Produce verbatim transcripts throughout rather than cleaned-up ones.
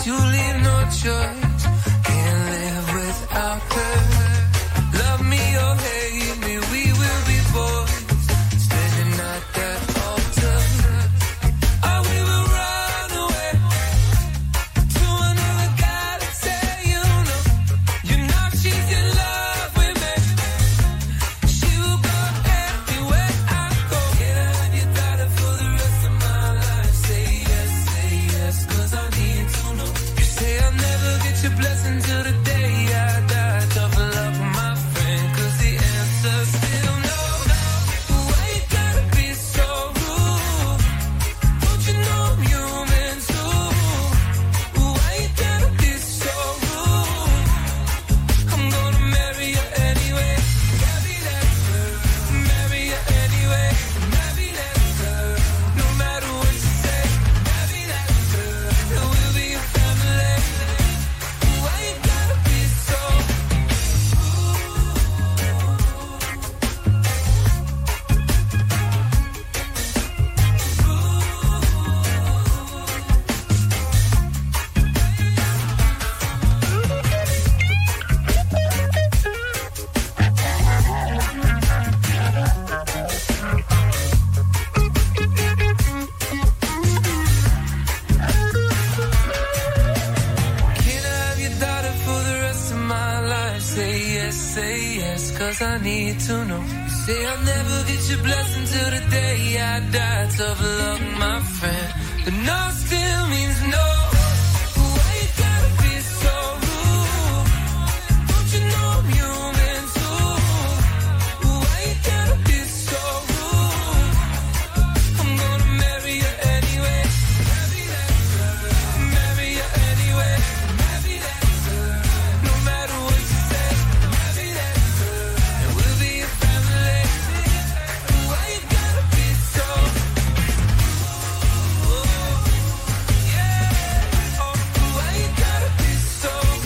you leave no choice. Can't live without her. Love me or hate me, we will be boys. Standing at that altar. I will run away to another guy to say you know. You know she's in love with me. She will go everywhere I go. Can I have your daughter for the rest of my life? Say yes, say yes, cause I need to know. You say I'll never get your blessing till the day I die. Tough love for my friend, cause the answer's still no. Why you gotta be so rude? Don't you know I'm human too? Why you gotta be so rude? I'm gonna marry you anyway. Marry that girl. Marry you anyway. Marry that girl. No matter what you say. Marry that girl. And we'll be a family. Why you gotta be so rude? Can I have your daughter for the rest of my life? Say yes, say yes, cause I need to know. You say I'll never get your blessing till the day I die. Tough luck, my friend. The no still means no. Why you gotta be so rude? Don't you know I'm human too? Why you gotta be so rude? I'm gonna marry you anyway. Marry that girl. Marry you anyway. Marry that girl. No matter what you say. Marry that girl. And we'll be a family. Why you gotta be so rude? Yeah. Oh, why you gotta be so rude?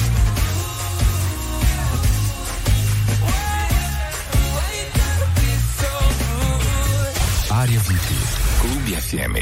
Why? Why you gotta be so rude? Aria Viti, Clube F M.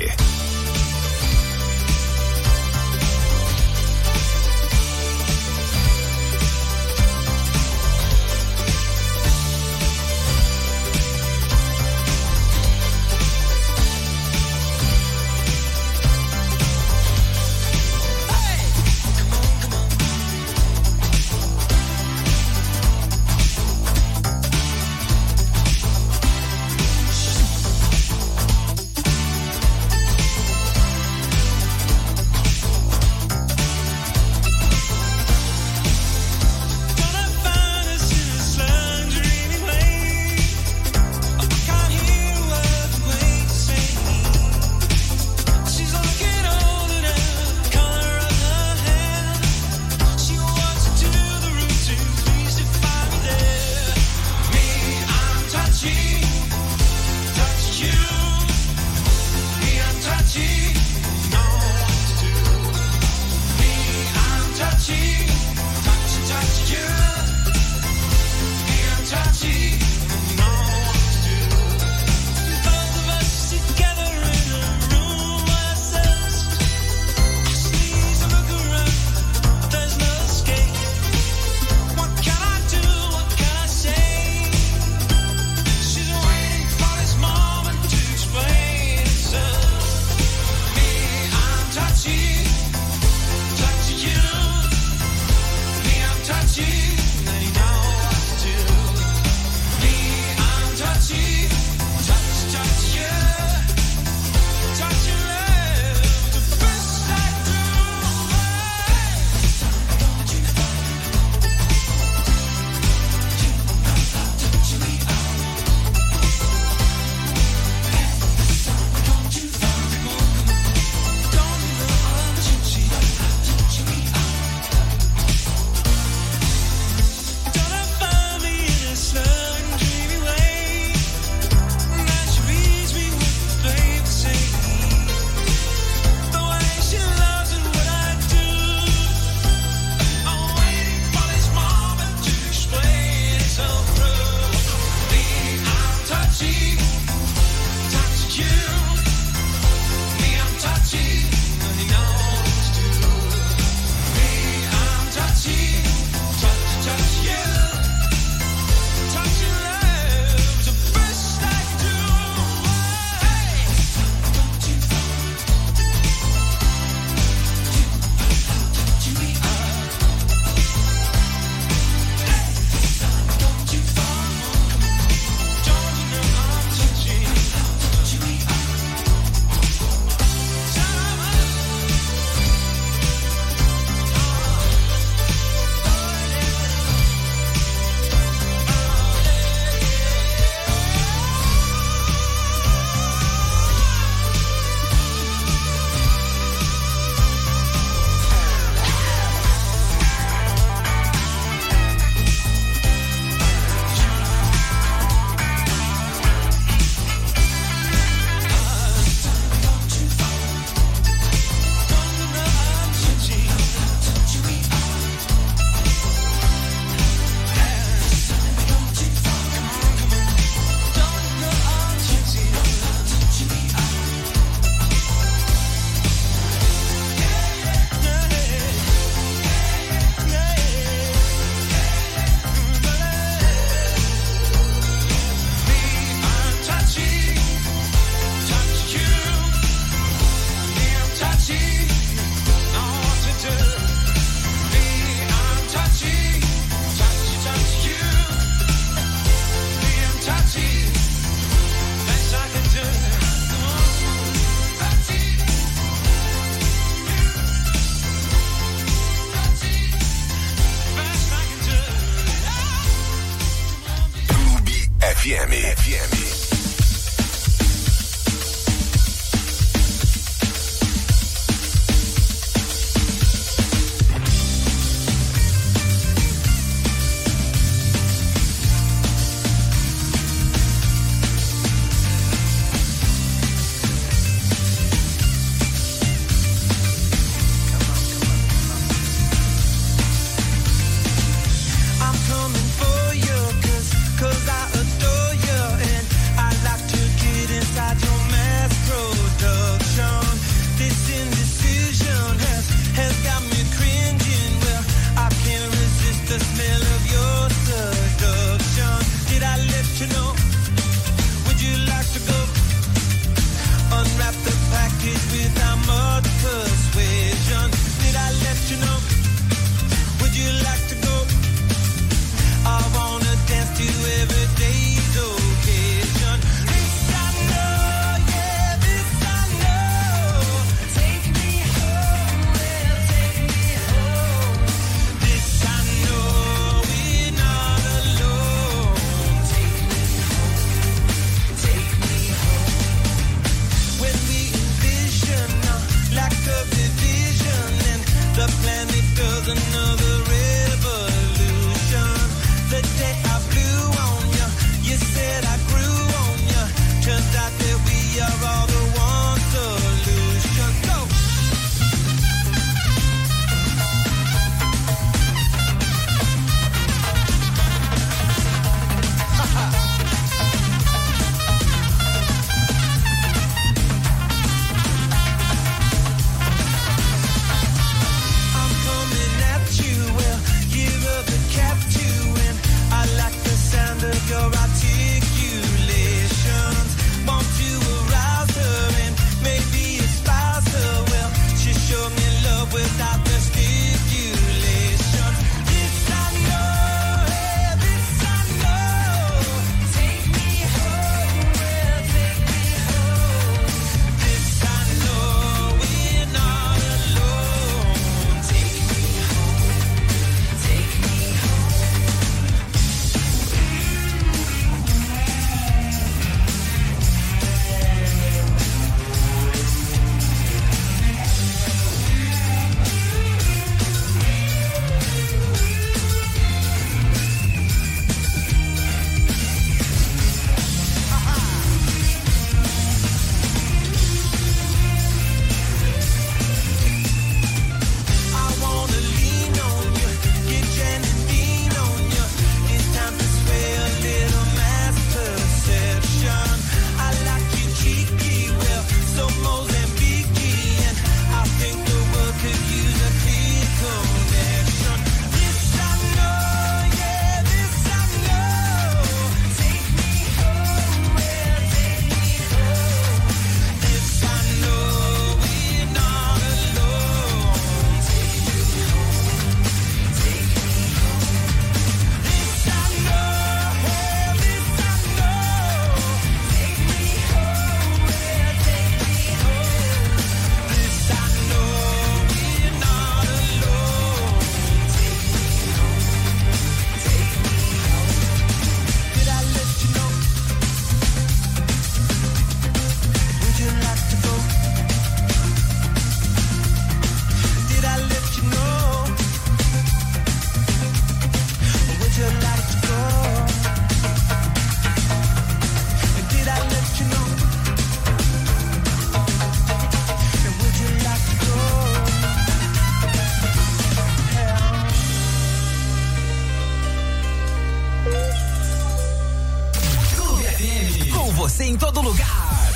Em todo lugar.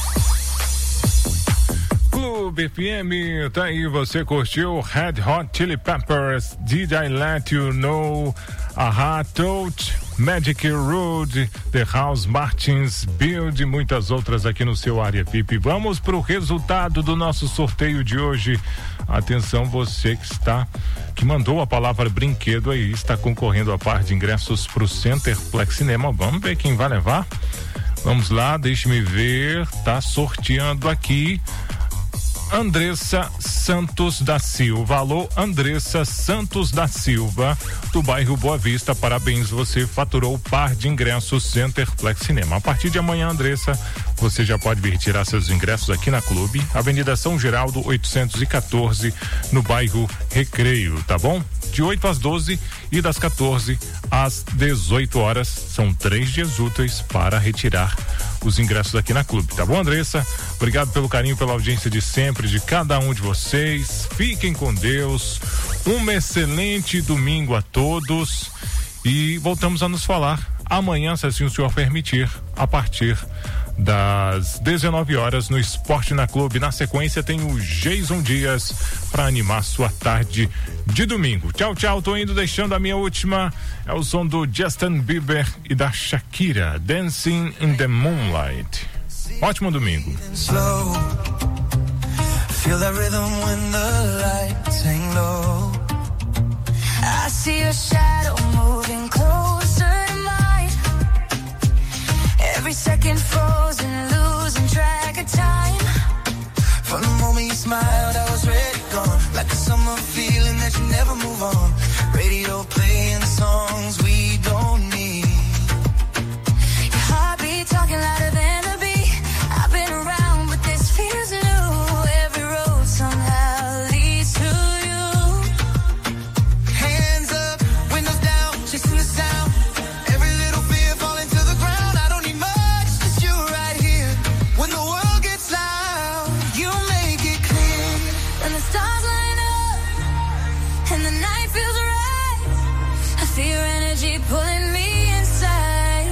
Clube F M, tá aí, você curtiu Red Hot Chili Peppers, Did I Let You Know, Aha, Touch, Magic Road, The House Martins, Build e muitas outras aqui no seu Área V I P. Vamos pro resultado do nosso sorteio de hoje. Atenção, você que está, que mandou a palavra brinquedo aí, está concorrendo a par de ingressos pro Centerplex Cinema. Vamos ver quem vai levar? Vamos lá, deixe-me ver, tá sorteando aqui Andressa Santos da Silva. Alô, Andressa Santos da Silva, do bairro Boa Vista, parabéns, você faturou o par de ingressos Centerplex Cinema. A partir de amanhã, Andressa, você já pode vir tirar seus ingressos aqui na Clube, Avenida São Geraldo oitocentos e quatorze, no bairro Recreio, tá bom? De oito às doze e das quatorze às dezoito horas, são três dias úteis para retirar os ingressos aqui na Clube, tá bom, Andressa? Obrigado pelo carinho, pela audiência de sempre, de cada um de vocês. Fiquem com Deus, um excelente domingo a todos e voltamos a nos falar amanhã, se assim o senhor permitir, a partir das dezenove horas no Esporte na Clube. Na sequência tem o Jason Dias para animar sua tarde de domingo. Tchau, tchau, tô indo, deixando a minha última, é o som do Justin Bieber e da Shakira, Dancing in the Moonlight. Ótimo domingo. Slow. Feel that rhythm when the lights hang low. I see a shadow moving closer to mine. Every second frozen, losing track of time. From the moment you smiled, I was ready, gone. Like a summer feeling that you never move on. Radio playing songs we don't need. Your heartbeat talking louder than the beat. I've been around, but this feels new. Every road somehow leads to you. body pulling me inside.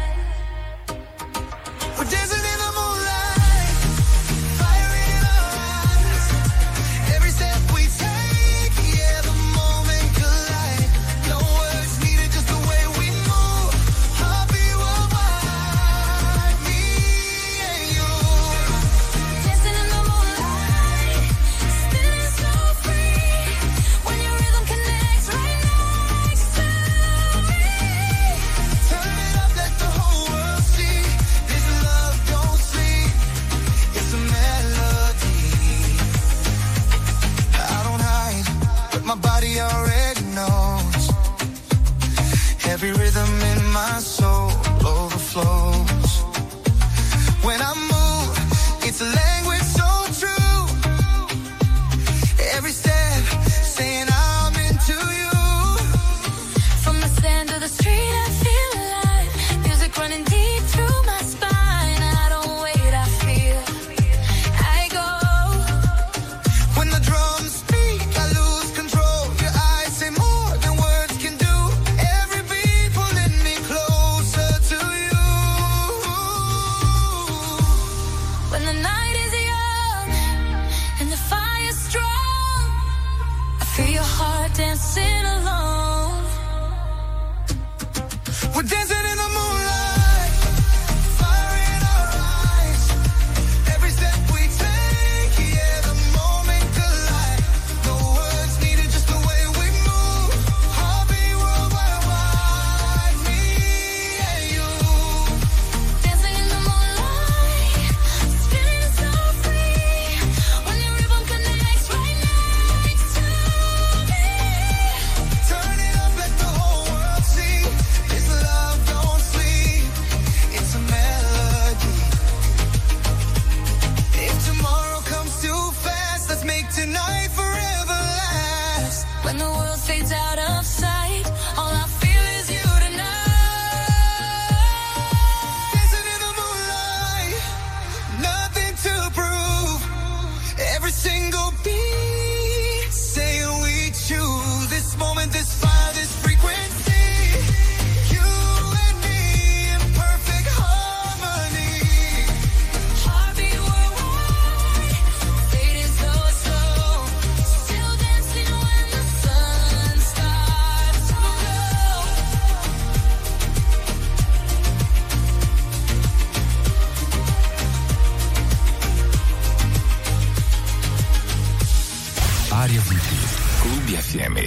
We're dancing in the moonlight, fire in our eyes. Every step we take, yeah, the moment collide. No words needed, just the way we move. Heartbeat worldwide, me and you. Dancing in the moonlight, spinning so free. When your rhythm connects right next to me. Turn it up, let the whole world see. This love don't sleep, it's a melody. I don't hide, but my body already knows. Every rhythm in my soul overflows. When I move, it's a language so true. Every step saying I'm into you. From the sand to the street, I feel alive. Music running deep through my spine. I don't wait, I feel. I go. When the drums speak, I lose control. Your eyes say more than words can do. Every beat pulling me closer to you. When the night is young and the fire's strong, I feel your heart dancing alone. We're dancing in the moonlight, fire in our eyes. Every step we take, yeah, the moment collide. No words needed, just the way we move. Heartbeat worldwide, me and you. Dancing in the moonlight, spinning so free. When your rhythm connects right next to me. Turn it up, let the whole world see. This love don't sleep, it's a melody. If tomorrow comes too fast, let's make tonight forever last. When the world fades out of sight, all I feel is you tonight. Dancing in the moonlight, nothing to prove. Every single beat saying we choose this moment, this fire, this frequency. You and me in perfect harmony. Heartbeat worldwide, fading so slow. Still dancing when the sun starts to glow. Área V I P. Clube F M.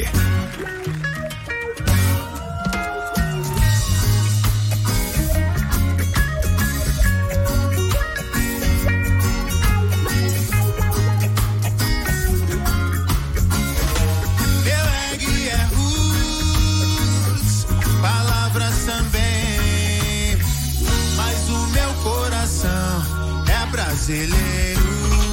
Meu reggae é roots, palavras também. Mas o meu coração é brasileiro.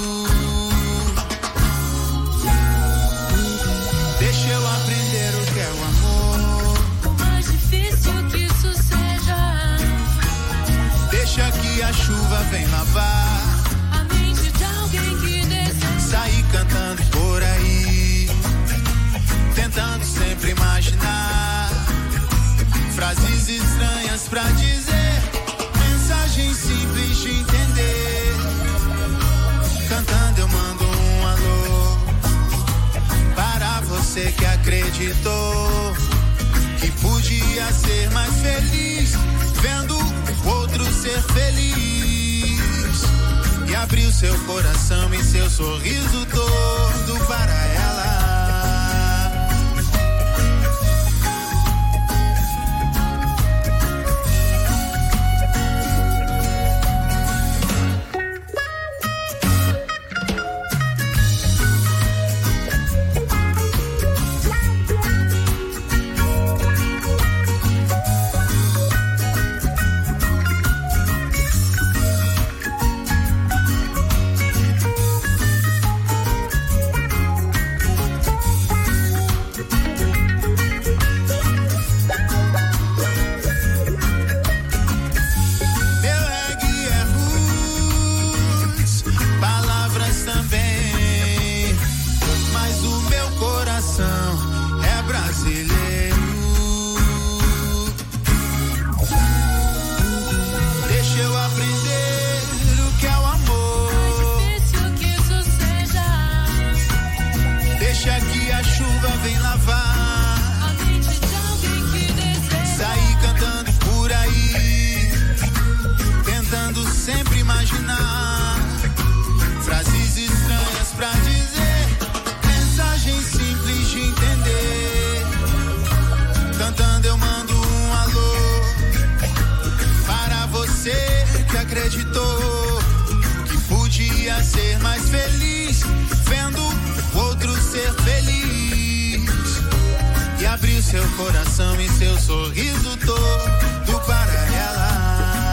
Deixa eu aprender o que é o amor. Por mais difícil que isso seja, Deixa que a chuva vem lavar. a mente de alguém que deseja. Sair cantando por aí, tentando sempre imaginar frases estranhas pra dizer, mensagens simples de entender. Cantando eu mando um alô para você que acreditou que podia ser mais feliz, vendo o outro ser feliz, e abriu seu coração e seu sorriso todo para ela. deixa que a chuva vem lavar. Sair cantando por aí, tentando sempre imaginar frases estranhas pra dizer, mensagens simples de entender. Cantando eu mando um alô para você que acreditou que podia ser mais feliz, vendo o outro ser feliz, e abrir seu coração e seu sorriso todo para ela.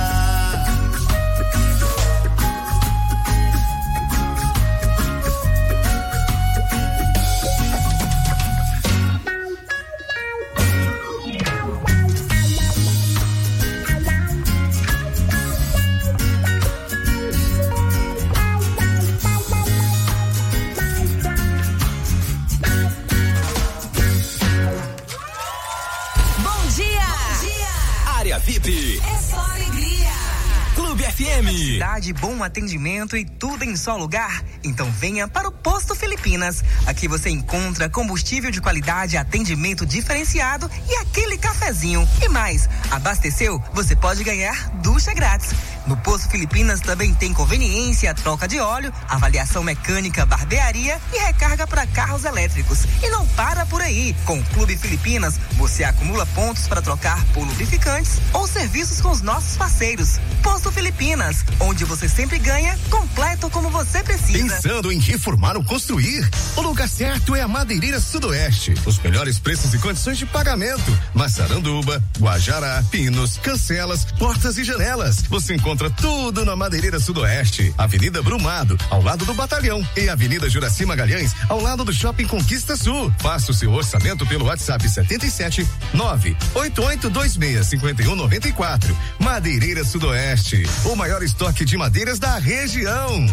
V I P. É só alegria. Clube F M. Cidade, bom atendimento e tudo em só lugar? Então venha para o Posto Filipinas. Aqui você encontra combustível de qualidade, atendimento diferenciado e aquele cafezinho. E mais, abasteceu? Você pode ganhar ducha grátis. No Posto Filipinas também tem conveniência, troca de óleo, avaliação mecânica, barbearia e recarga para carros elétricos. E não para por aí. Com o Clube Filipinas, você acumula pontos para trocar por lubrificantes ou serviços com os nossos parceiros. Posto Filipinas, onde você sempre ganha, completo como você precisa. Pensando em reformar ou construir? O lugar certo é a Madeireira Sudoeste. Os melhores preços e condições de pagamento. Massaranduba, Guajará, pinos, cancelas, portas e janelas. Você encontra tudo na Madeireira Sudoeste. Avenida Brumado, ao lado do Batalhão, e Avenida Juraci Magalhães, ao lado do Shopping Conquista Sul. Faça o seu orçamento pelo WhatsApp setenta e sete, nove oito oito dois seis, cinco um nove quatro. Madeireira Sudoeste, o maior estoque de madeiras da região.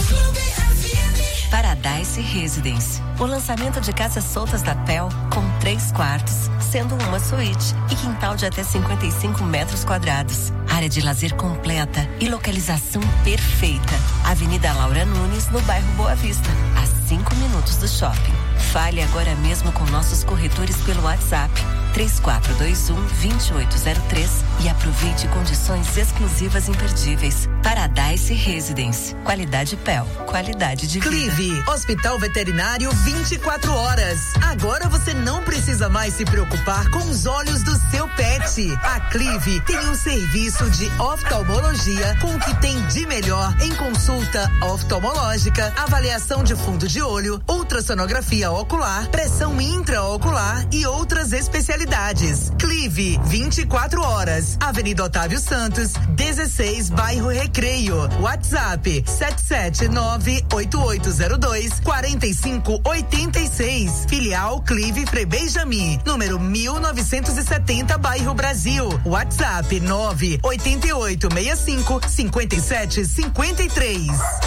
Paradise Residence, o lançamento de casas soltas da P E L com três quartos, sendo uma suíte e quintal de até cinquenta e cinco metros quadrados. Área de lazer completa e localização perfeita. Avenida Laura Nunes, no bairro Boa Vista, a cinco minutos do shopping. Fale agora mesmo com nossos corretores pelo WhatsApp três quatro dois um, dois oito zero três e aproveite condições exclusivas imperdíveis. Paradise Residence, qualidade P E L, qualidade de vida. Clive, Hospital Veterinário vinte e quatro horas. Agora você não precisa mais se preocupar com os olhos do seu pet. A Clive tem um serviço de oftalmologia com o que tem de melhor em consulta oftalmológica, avaliação de fundo de olho, ultrassonografia ocular, pressão intraocular e outras especialidades. Clive, vinte e quatro horas. Avenida Otávio Santos, dezesseis, bairro Recreio. WhatsApp sete sete nove oito oito zero dois quatro cinco oito seis. Filial Clive Frei Benjamin, número mil novecentos e setenta, bairro Brasil. WhatsApp nove oito oito seis cinco cinco sete cinco três.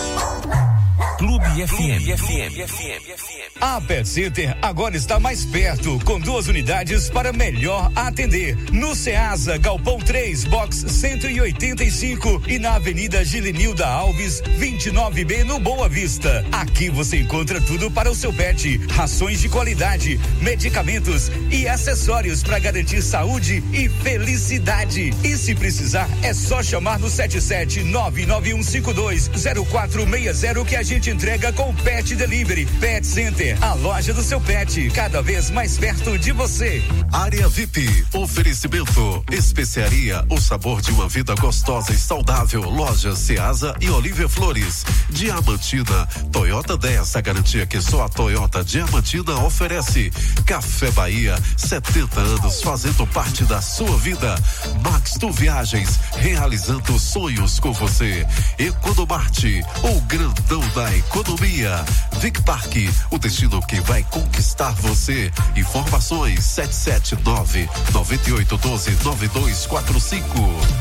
Clube F M. Clube F M. F M. A Pet Center agora está mais perto, com duas unidades para melhor atender. No Ceasa, Galpão três, Box cento e oitenta e cinco e na Avenida Gilenilda Alves, vinte e nove B, no Boa Vista. Aqui você encontra tudo para o seu pet: rações de qualidade, medicamentos e acessórios para garantir saúde e felicidade. E se precisar, é só chamar no sete sete nove nove um cinco dois zero quatro seis zero que a gente entrega com Pet Delivery. Pet Center, a loja do seu pet, cada vez mais perto de você. Área V I P, oferecimento, especiaria, o sabor de uma vida gostosa e saudável. Loja Ceasa e Olívia Flores. Diamantina, Toyota dez, a garantia que só a Toyota Diamantina oferece. Café Bahia, setenta anos fazendo parte da sua vida. Max Tu Viagens, realizando sonhos com você. Economarte, o grandão da economia. Vic Park, o destino que vai conquistar você. Informações sete sete nove nove oito um dois nove dois quatro cinco.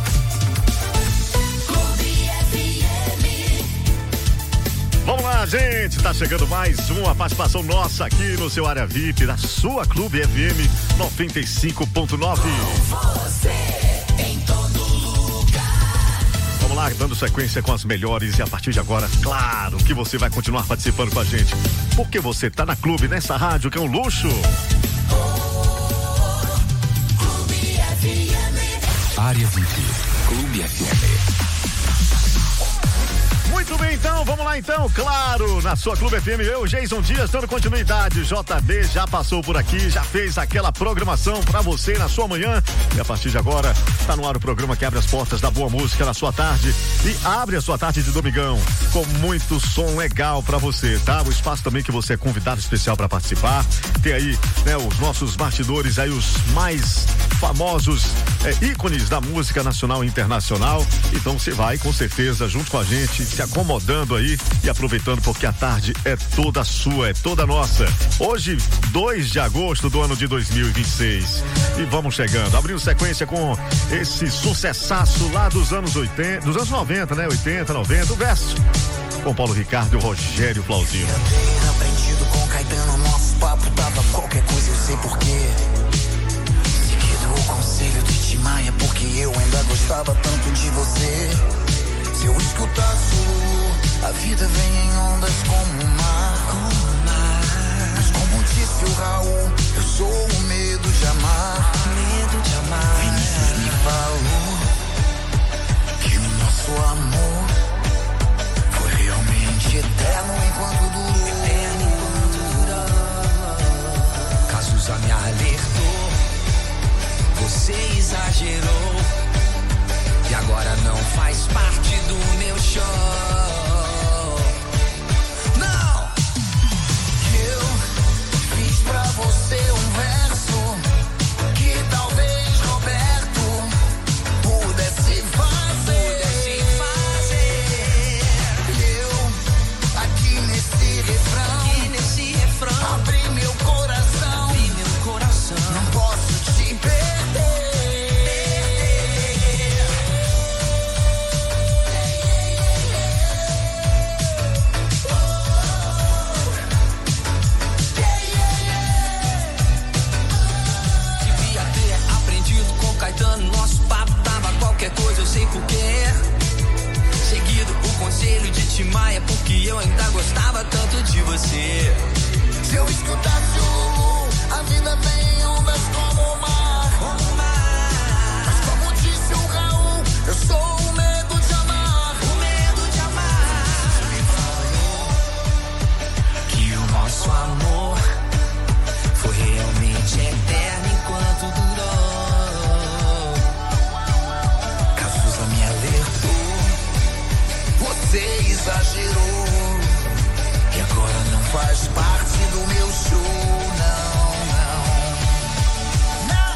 Vamos lá, gente, tá chegando mais uma participação nossa aqui no seu Área V I P da sua Clube F M noventa e cinco ponto nove. Você em todo lugar. Vamos lá, lá, dando sequência com as melhores. E a partir de agora, claro que você vai continuar participando com a gente. Porque você tá na Clube, nessa rádio que é um luxo. Área V I P. Clube F M. Muito bem, então, vamos lá então, claro, na sua Clube F M, eu, Jason Dias, dando continuidade, J B já passou por aqui, já fez aquela programação pra você na sua manhã, e a partir de agora, tá no ar o programa que abre as portas da boa música na sua tarde, e abre a sua tarde de domingão, com muito som legal pra você, tá? O espaço também que você é convidado especial pra participar, tem aí, né, os nossos bastidores aí, os mais famosos é, ícones da música nacional e internacional, então você vai, com certeza, junto com a gente, se acomodando aí e aproveitando porque a tarde é toda sua, é toda nossa. Hoje, dois de agosto do ano de dois mil e vinte e seis. E vamos chegando, abrindo sequência com esse sucessaço lá dos anos oitenta, dos anos noventa, né? oitenta, noventa, o verso. Com Paulo Ricardo e o Rogério Flauzino. Aprendido com Caetano, nosso papo tava qualquer coisa, eu sei porquê. Seguido o conselho de Tim Maia, porque eu ainda gostava tanto de você. Se eu escutasse a vida vem em ondas como o mar, como o mar. Mas como disse o Raul, eu sou o medo de amar. Medo de amar. Vinícius me falou que o nosso amor foi realmente eterno enquanto durou. Eterno enquanto durou. Cazuza me alertou, você exagerou. E agora não faz parte do meu show. Não! Eu fiz pra você um verso que talvez Roberto pudesse fazer. Pudesse fazer. Eu, aqui nesse refrão, aqui nesse refrão, abri meu coração, abri meu coração. Não posso te perder. Nosso papo tava qualquer coisa, eu sei porquê. Seguido o conselho de Tim Maia, porque eu ainda gostava tanto de você. Se eu escutasse o Lulu, a vida vem em ondas como o mar, como o mar. Mas como disse o Raul, eu sou o medo de amar. O medo de amar. Me falou que o nosso amor foi realmente eterno enquanto durou. Você exagerou e agora não faz parte do meu show, não, não, não.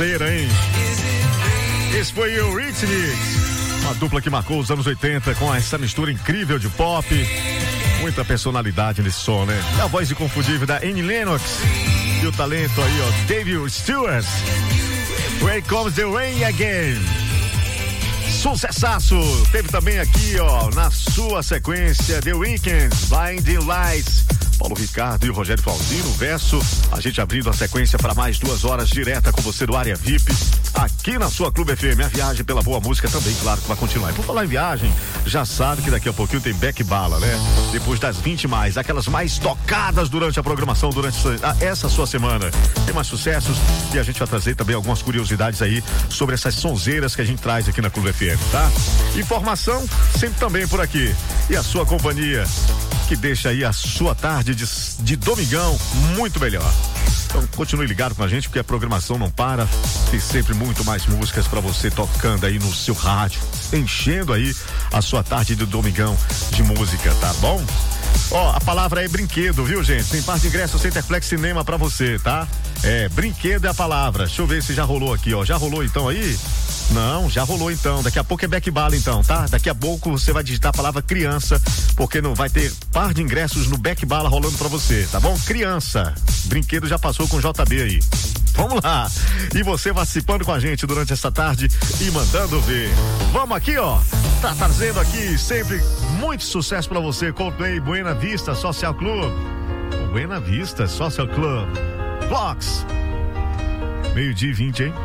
sonzeira, hein? Esse foi o Eurythmics, uma dupla que marcou os anos oitenta com essa mistura incrível de pop, muita personalidade nesse som, né? A voz inconfundível da Annie Lennox e o talento aí, ó, David Stewart. Here Comes the Rain Again. Sucessaço! Teve também aqui, ó, na sua sequência, The Weeknd, Blinding Lights. Paulo Ricardo e o Rogério Flauzino, verso, a gente abrindo a sequência para mais duas horas direta com você do Área V I P, aqui na sua Clube F M. A viagem pela boa música também, claro que vai continuar. E por falar em viagem, já sabe que daqui a pouquinho tem Beck Bala, né? Depois das vinte mais, aquelas mais tocadas durante a programação, durante essa sua semana. Tem mais sucessos e a gente vai trazer também algumas curiosidades aí sobre essas sonzeiras que a gente traz aqui na Clube F M, tá? Informação sempre também por aqui. E a sua companhia, que deixa aí a sua tarde de, de domingão muito melhor. Então continue ligado com a gente, porque a programação não para. Tem sempre muito mais músicas para você tocando aí no seu rádio, enchendo aí a sua tarde de domingão de música, tá bom? Ó, a palavra é brinquedo, viu, gente? Tem par de ingressos Centerflex Cinema pra você, tá? É, brinquedo é a palavra. Deixa eu ver se já rolou aqui, ó. Já rolou então aí? Não, já rolou então. Daqui a pouco é Beck Bala então, tá? Daqui a pouco você vai digitar a palavra criança, porque não vai ter par de ingressos no Beck Bala rolando pra você, tá bom? Criança. Brinquedo já passou com J B aí. Vamos lá. E você participando com a gente durante essa tarde e mandando ver. Vamos aqui, ó. Tá trazendo aqui sempre muito sucesso pra você. Coldplay, Buena Vista Social Club. Buena Vista Social Club. Clocks. Meio-dia e vinte, hein?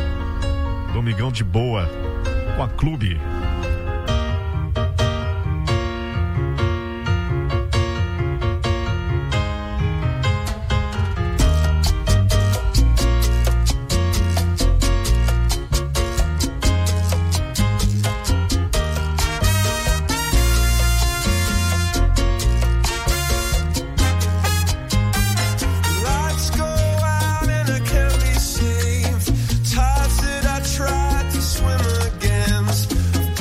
Domingão de boa com a Clube. Swim against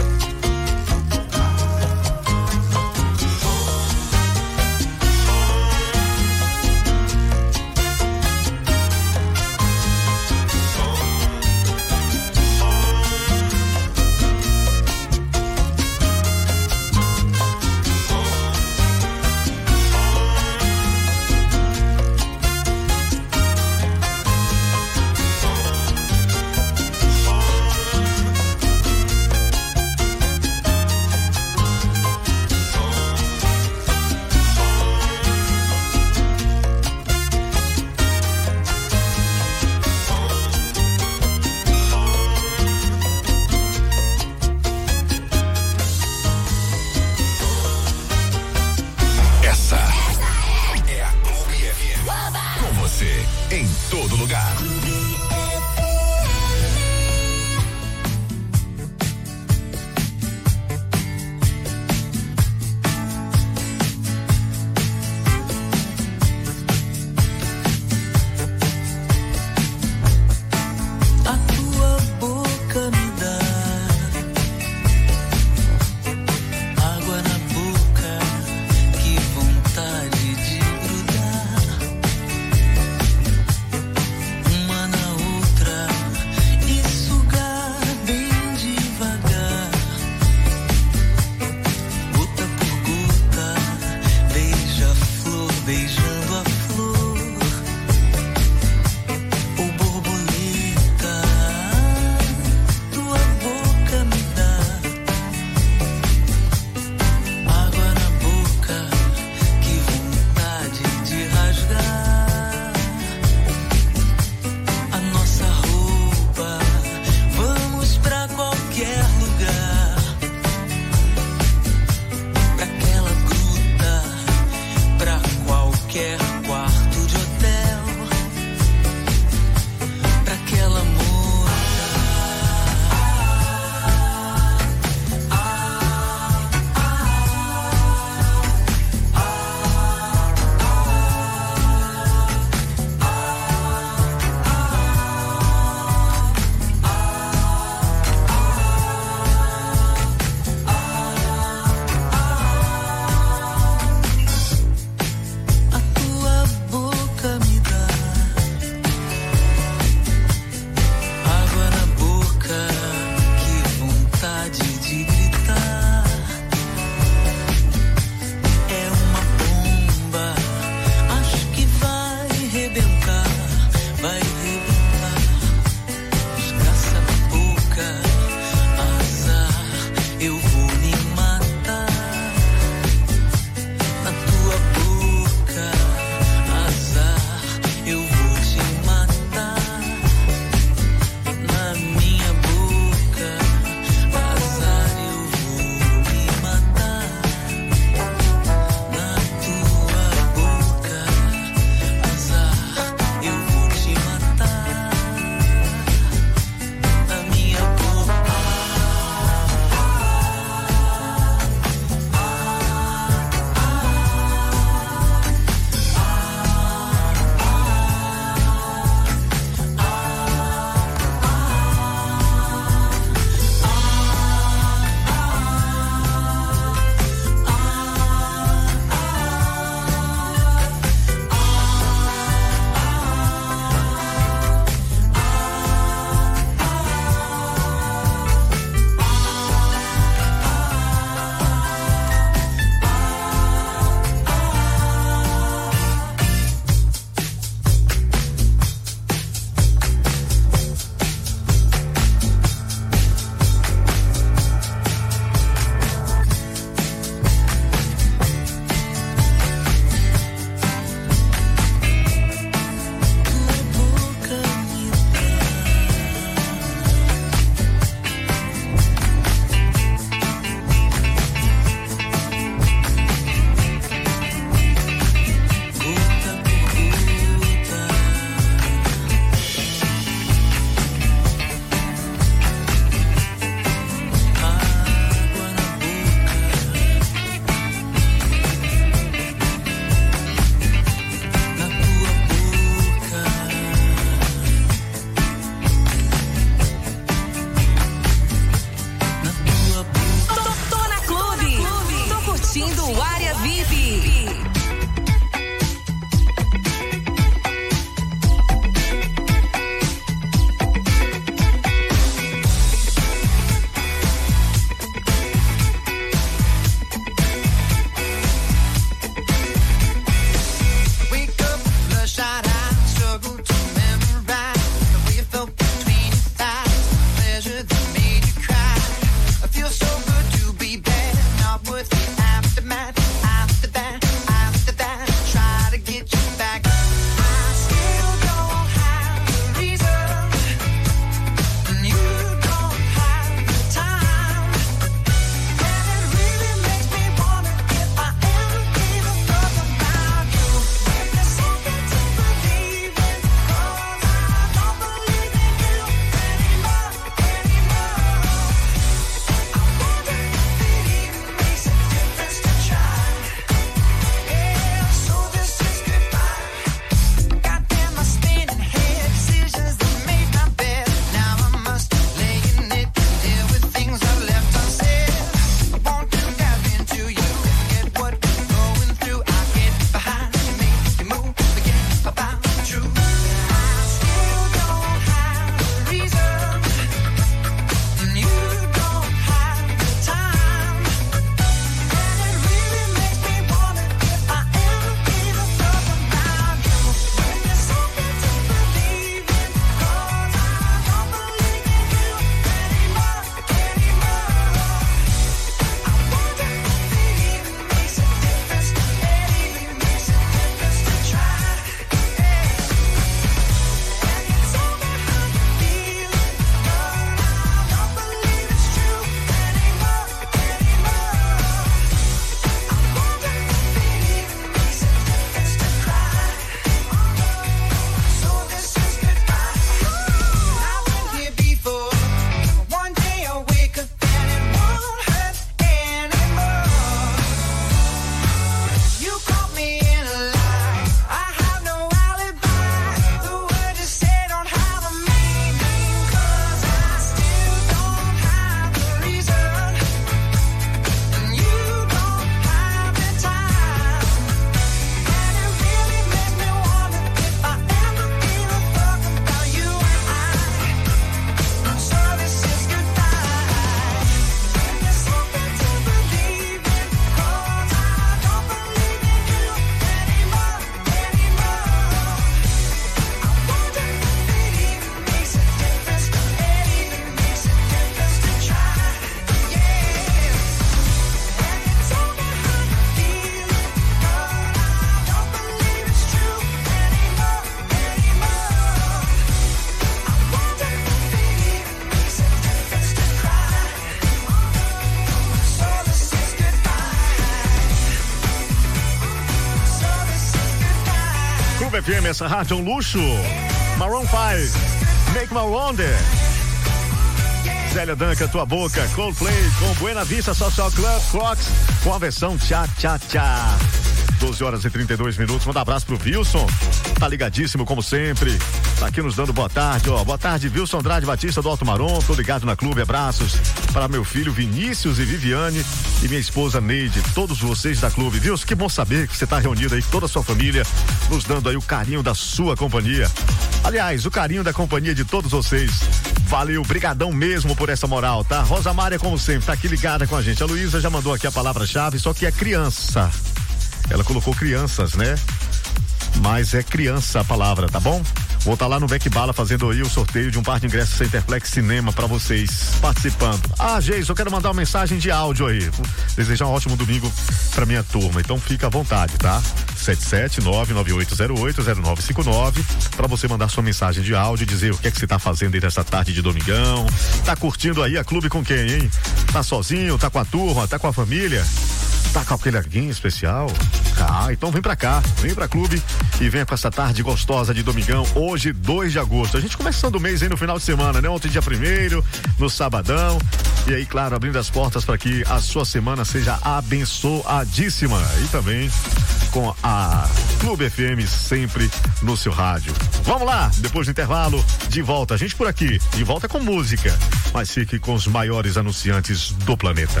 F M, essa rádio é um luxo. Maroon cinco, Make My Wonder. Zélia Duncan, Tua Boca, Coldplay com Buena Vista Social Club, Crocs com a versão Tchá Tchá Tchá. doze horas e trinta e dois minutos. Manda um abraço pro Wilson. Tá ligadíssimo como sempre. Tá aqui nos dando boa tarde, ó. Boa tarde, Wilson Andrade Batista do Alto Marom. Tô ligado na clube. Abraços para meu filho Vinícius e Viviane e minha esposa Neide. Todos vocês da clube. Wilson, que bom saber que você tá reunido aí com toda a sua família, nos dando aí o carinho da sua companhia. Aliás, o carinho da companhia de todos vocês. Valeu, brigadão mesmo por essa moral, tá? Rosa Mária, como sempre, tá aqui ligada com a gente. A Luísa já mandou aqui a palavra-chave, só que é criança. Ela colocou crianças, né? Mas é criança a palavra, tá bom? Vou estar lá no Beck Bala fazendo aí o sorteio de um par de ingressos Centerplex Cinema pra vocês participando. Ah, Geis, eu quero mandar uma mensagem de áudio aí. Desejar um ótimo domingo pra minha turma. Então fica à vontade, tá? sete sete nove nove oito zero oito zero nove cinco nove pra você mandar sua mensagem de áudio e dizer o que é que você tá fazendo aí nessa tarde de domingão. Tá curtindo aí a clube com quem, hein? Tá sozinho, tá com a turma, tá com a família? Tá com aquele alguém especial? Ah, então vem pra cá, vem pra clube e venha com essa tarde gostosa de domingão, hoje dois de agosto. A gente começando o mês aí no final de semana, né? Ontem dia primeiro, no sabadão. E aí, claro, abrindo as portas para que a sua semana seja abençoadíssima. E também com a Clube F M sempre no seu rádio. Vamos lá, depois do intervalo, de volta. A gente por aqui, de volta com música. Mas fique com os maiores anunciantes do planeta.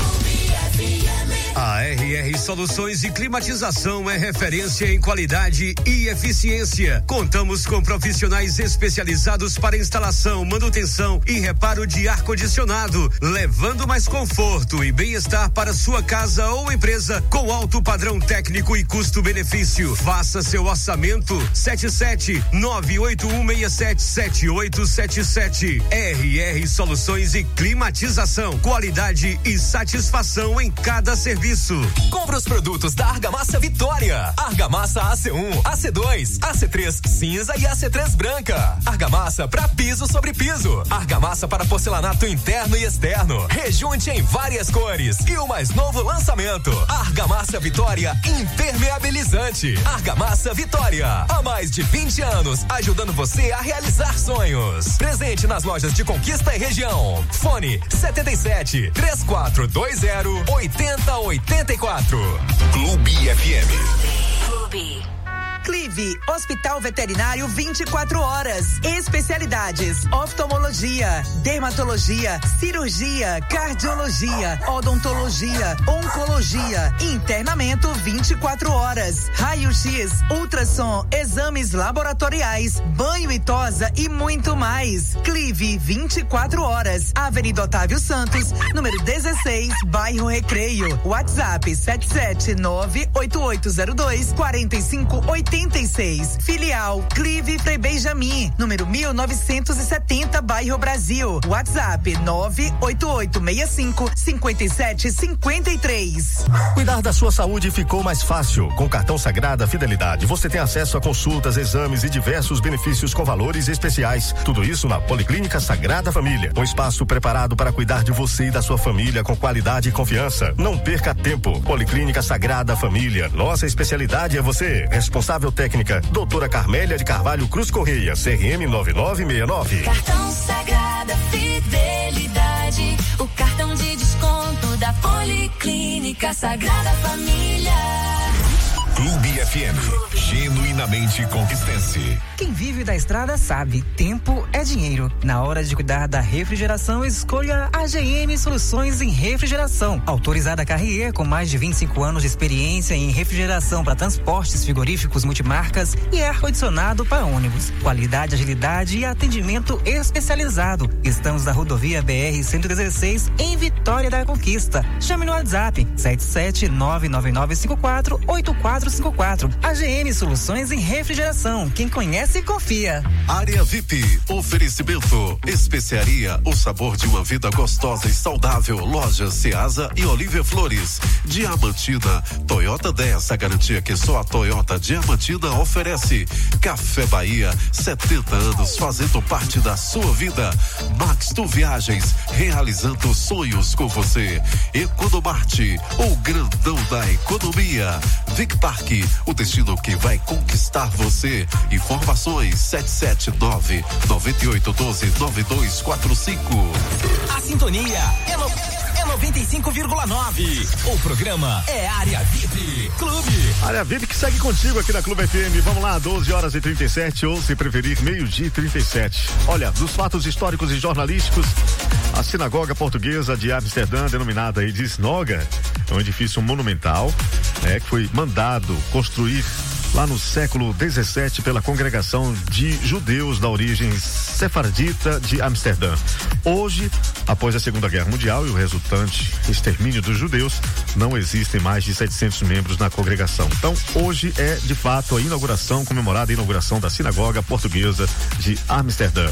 A R R Soluções e Climatização é referência em qualidade e eficiência. Contamos com profissionais especializados para instalação, manutenção e reparo de ar-condicionado, levando mais conforto e bem-estar para sua casa ou empresa com alto padrão técnico e custo-benefício. Faça seu orçamento sete sete nove oito um seis sete sete oito sete sete. R R Soluções e Climatização, qualidade e satisfação em cada serviço. Compre os produtos da Argamassa Vitória. Argamassa A C um, A C dois, A C três cinza e A C três branca. Argamassa para piso sobre piso. Argamassa para porcelanato interno e externo. Rejunte em várias cores. E o mais novo lançamento: Argamassa Vitória Impermeabilizante. Argamassa Vitória, há mais de vinte anos, ajudando você a realizar sonhos. Presente nas lojas de Conquista e região. Fone setenta e sete, três quatro dois zero, oitenta oitenta e quatro. Clube F M. Clube. Clive, Hospital Veterinário vinte e quatro horas. Especialidades: oftalmologia, dermatologia, cirurgia, cardiologia, odontologia, oncologia, internamento vinte e quatro horas, raio-x, ultrassom, exames laboratoriais, banho e tosa e muito mais. Clive, vinte e quatro horas. Avenida Otávio Santos, número dezesseis, bairro Recreio. WhatsApp sete sete nove oito oito zero dois quatro cinco oito seis. Filial Clive Frei Benjamin, número mil novecentos e setenta, bairro Brasil. WhatsApp nove oito oito seis cinco cinco sete cinco três. Cuidar da sua saúde ficou mais fácil. Com o cartão Sagrada Fidelidade, você tem acesso a consultas, exames e diversos benefícios com valores especiais. Tudo isso na Policlínica Sagrada Família. Um espaço preparado para cuidar de você e da sua família com qualidade e confiança. Não perca tempo. Policlínica Sagrada Família. Nossa especialidade é você. Responsável técnica, doutora Carmélia de Carvalho Cruz Correia, C R M nove nove seis nove. Cartão Sagrada Fidelidade, o cartão de desconto da Policlínica Sagrada Família. Clube F M, genuinamente conquistense. Quem vive da estrada sabe, tempo é dinheiro. Na hora de cuidar da refrigeração, escolha a G M Soluções em Refrigeração. Autorizada Carrier, com mais de vinte e cinco anos de experiência em refrigeração para transportes, frigoríficos, multimarcas e ar-condicionado para ônibus. Qualidade, agilidade e atendimento especializado. Estamos na rodovia B R cento e dezesseis, em Vitória da Conquista. Chame no WhatsApp sete sete nove nove nove cinco quatro oito quatro cinco quatro. A G M Soluções em Refrigeração. Quem conhece, confia. Área V I P, oferecimento, especiaria, o sabor de uma vida gostosa e saudável. Lojas Ceasa e Olívia Flores. Diamantina, Toyota dez, a garantia que só a Toyota Diamantina oferece. Café Bahia, setenta anos fazendo parte da sua vida. Max Tu Viagens, realizando sonhos com você. Economarte, o grandão da economia. Vic Park, o destino que vai conquistar você. Informações sete sete nove, nove oito um dois, nove dois quatro cinco. A sintonia é, no, é noventa e cinco vírgula nove. O programa é Área V I P Clube. Área V I P que segue contigo aqui na Clube F M. Vamos lá, doze horas e trinta e sete, ou se preferir, meio-dia e trinta e sete. Olha, dos fatos históricos e jornalísticos, a Sinagoga Portuguesa de Amsterdã, denominada aí de Sinagoga, é um edifício monumental, né, que foi mandado construir lá no século dezessete pela congregação de judeus da origem sefardita de Amsterdã. Hoje, após a Segunda Guerra Mundial e o resultante extermínio dos judeus, não existem mais de setecentos membros na congregação. Então, hoje é de fato a inauguração, comemorada a inauguração da Sinagoga Portuguesa de Amsterdã.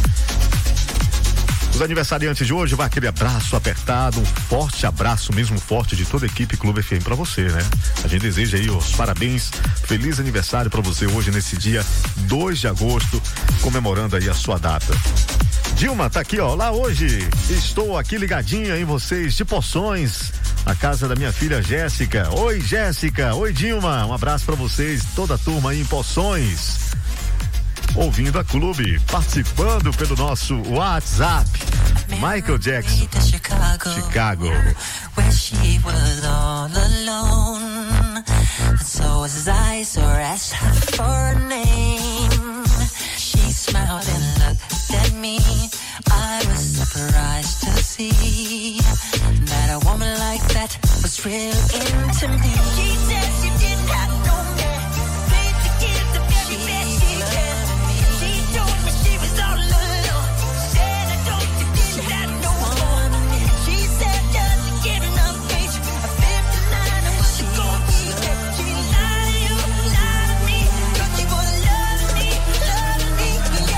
Os aniversariantes de hoje, vai aquele abraço apertado, um forte abraço, mesmo forte, de toda a equipe Clube F M pra você, né? A gente deseja aí os parabéns, feliz aniversário pra você hoje, nesse dia dois de agosto, comemorando aí a sua data. Dilma tá aqui, ó, lá hoje, estou aqui ligadinha em vocês, de Poções, a casa da minha filha Jéssica. Oi, Jéssica, oi, Dilma, um abraço pra vocês, toda a turma aí em Poções, ouvindo a Clube, participando pelo nosso WhatsApp. Michael Jackson, Chicago, Chicago. Where she was all alone. So as I saw her, asked her for a name. She smiled and looked at me. I was surprised to see that a woman like that was real into me. She said she didn't have no man. Paid to give the very best she can. She told me she was all alone. Said I don't you didn't have no one. She said just give enough page. A fifty-nine and what she gonna be. She lied to you, lied to me. Thought she was loving me, loving me,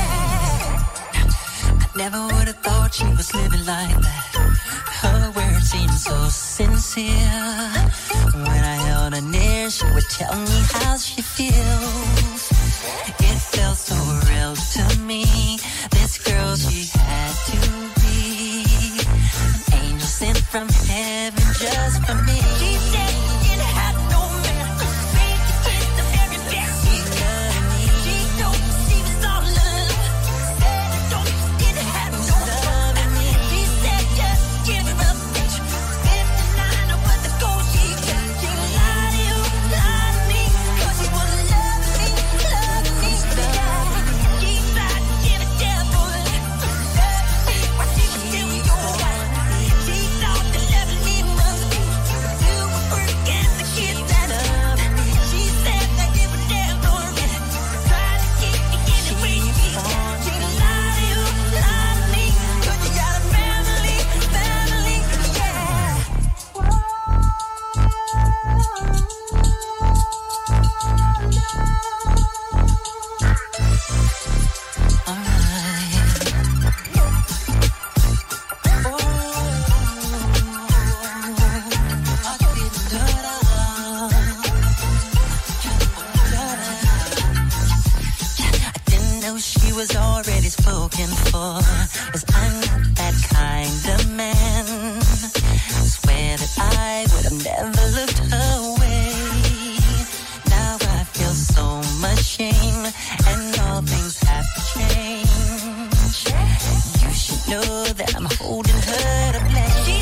yeah. I never would have thought she was living like that. Her words seemed so sincere. When I held her near, she would tell me how she feels. It felt so real to me. This girl, she had to be an angel sent from heaven just for me. She said she didn't have no man. Paid to get the very best she could. She told me she was all alone. Said I don't you didn't have no man. She said just give her a bitch. fifty-nine was the goal she got. She lied to you, lied to me. Cause she was loving me, loving me, yeah. She tried to give a devil loving me while she was still your wife. She thought that loving me must be do a work and the kids that love me. She said that it would never end. Tried to keep me any way she can. She lied to you, lied to me. Cause you got a family, family, yeah. She was already spoken for, 'cause I'm not that kind of man. Swear that I would have never looked her way. Now I feel so much shame, and all things have changed. You should know that I'm holding her to blame. She